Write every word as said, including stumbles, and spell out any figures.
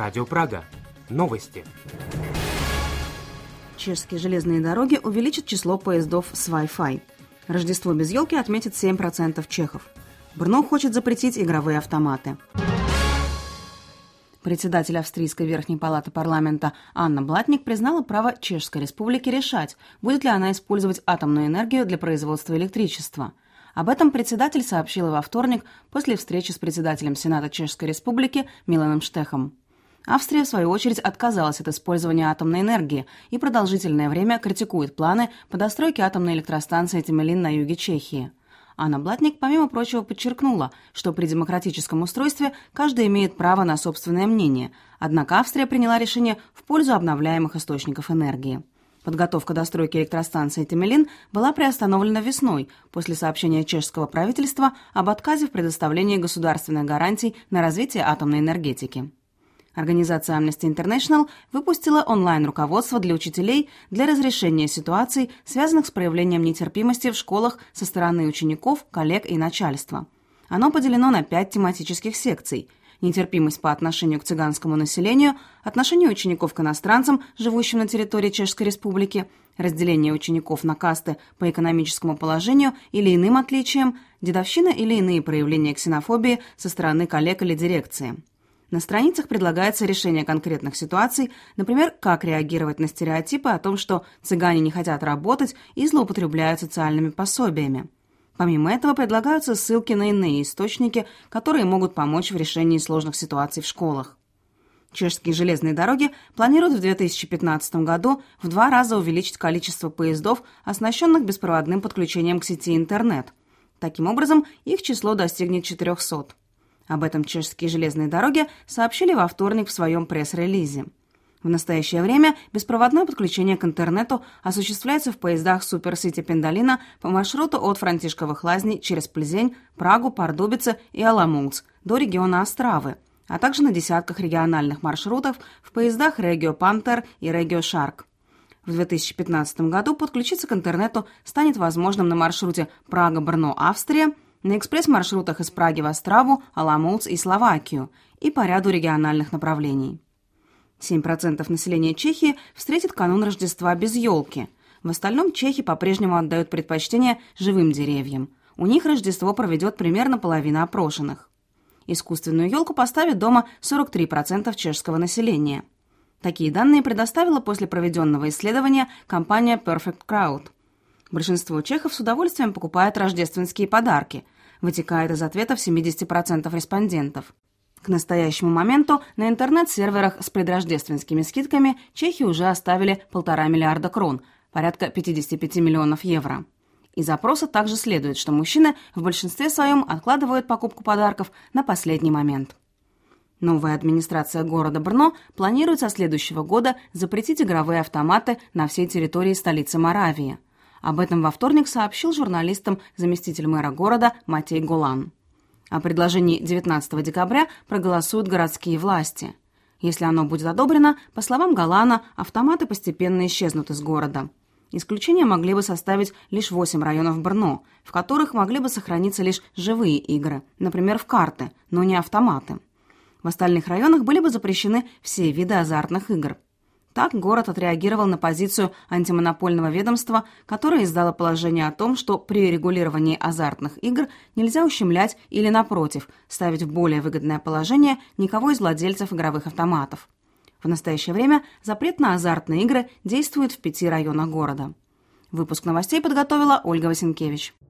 Радио Прага. Новости. Чешские железные дороги увеличат число поездов с Wi-Fi. Рождество без елки отметит семь процентов чехов. Брно хочет запретить игровые автоматы. Председатель Австрийской верхней палаты парламента Анна Блатник признала право Чешской республики решать, будет ли она использовать атомную энергию для производства электричества. Об этом председатель сообщила во вторник после встречи с председателем Сената Чешской республики Миланом Штехом. Австрия, в свою очередь, отказалась от использования атомной энергии и продолжительное время критикует планы по достройке атомной электростанции Темелин на юге Чехии. Анна Блатник, помимо прочего, подчеркнула, что при демократическом устройстве каждый имеет право на собственное мнение, однако Австрия приняла решение в пользу обновляемых источников энергии. Подготовка достройки электростанции Темелин была приостановлена весной после сообщения чешского правительства об отказе в предоставлении государственных гарантий на развитие атомной энергетики. Организация Amnesty International выпустила онлайн-руководство для учителей для разрешения ситуаций, связанных с проявлением нетерпимости в школах со стороны учеников, коллег и начальства. Оно поделено на пять тематических секций: нетерпимость по отношению к цыганскому населению, отношение учеников к иностранцам, живущим на территории Чешской Республики, разделение учеников на касты по экономическому положению или иным отличиям, дедовщина или иные проявления ксенофобии со стороны коллег или дирекции. На страницах предлагается решение конкретных ситуаций, например, как реагировать на стереотипы о том, что цыгане не хотят работать и злоупотребляют социальными пособиями. Помимо этого предлагаются ссылки на иные источники, которые могут помочь в решении сложных ситуаций в школах. Чешские железные дороги планируют в две тысячи пятнадцатом году в два раза увеличить количество поездов, оснащенных беспроводным подключением к сети интернет. Таким образом, их число достигнет четырехсот. Об этом чешские железные дороги сообщили во вторник в своем пресс-релизе. В настоящее время беспроводное подключение к интернету осуществляется в поездах Суперсити Пендалина по маршруту от Франтишковых лазней через Пльзень, Прагу, Пардубице и Аламулц до региона Остравы, а также на десятках региональных маршрутов в поездах Регио Пантер и Регио Шарк. В две тысячи пятнадцатом году подключиться к интернету станет возможным на маршруте Прага-Брно, Австрия, на экспресс-маршрутах из Праги в Остраву, Аламулц и Словакию и по ряду региональных направлений. семь процентов населения Чехии встретит канун Рождества без елки. В остальном чехи по-прежнему отдают предпочтение живым деревьям. У них Рождество проведет примерно половина опрошенных. Искусственную елку поставят дома сорок три процента чешского населения. Такие данные предоставила после проведенного исследования компания Perfect Crowd. Большинство чехов с удовольствием покупает рождественские подарки, вытекает из ответов семьдесят процентов респондентов. К настоящему моменту на интернет-серверах с предрождественскими скидками чехи уже оставили полтора миллиарда крон, порядка пятьдесят пять миллионов евро. Из опроса также следует, что мужчины в большинстве своем откладывают покупку подарков на последний момент. Новая администрация города Брно планирует со следующего года запретить игровые автоматы на всей территории столицы Моравии. Об этом во вторник сообщил журналистам заместитель мэра города Матей Голан. О предложении девятнадцатого декабря проголосуют городские власти. Если оно будет одобрено, по словам Голана, автоматы постепенно исчезнут из города. Исключение могли бы составить лишь восемь районов Брно, в которых могли бы сохраниться лишь живые игры, например, в карты, но не автоматы. В остальных районах были бы запрещены все виды азартных игр. Так город отреагировал на позицию антимонопольного ведомства, которое издало положение о том, что при регулировании азартных игр нельзя ущемлять или, напротив, ставить в более выгодное положение никого из владельцев игровых автоматов. В настоящее время запрет на азартные игры действует в пяти районах города. Выпуск новостей подготовила Ольга Васенкевич.